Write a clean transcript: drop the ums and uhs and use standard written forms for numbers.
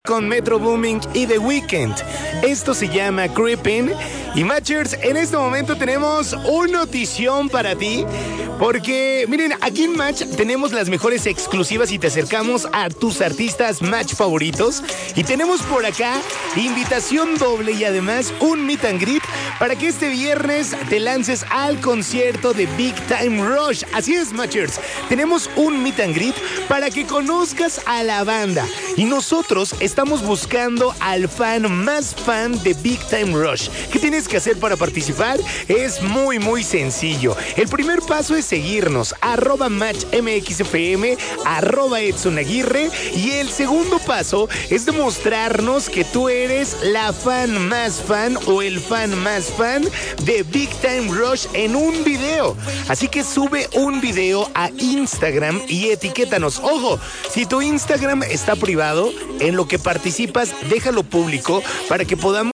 Con Metro Booming y The Weeknd. Esto se llama Creeping. Y Matchers, en este momento tenemos una notición para ti. Porque, miren, aquí en Match tenemos las mejores exclusivas y te acercamos a tus artistas Match favoritos. Y tenemos por acá invitación doble y además un meet and greet para que este viernes te lances al concierto de Big Time Rush. Así es, Matchers. Tenemos un meet and greet para que conozcas a la banda. Y nosotros estamos buscando al fan más fan de Big Time Rush. ¿Qué tienes que hacer para participar? Es muy sencillo. El primer paso es seguirnos, @MatchMXFM, @EdsonAguirre. Y el segundo paso es demostrarnos que tú eres la fan más fan o el fan más fan de Big Time Rush en un video. Así que sube un video a Instagram y etiquétanos. Ojo, si tu Instagram está privado, en lo que participas, déjalo público para que podamos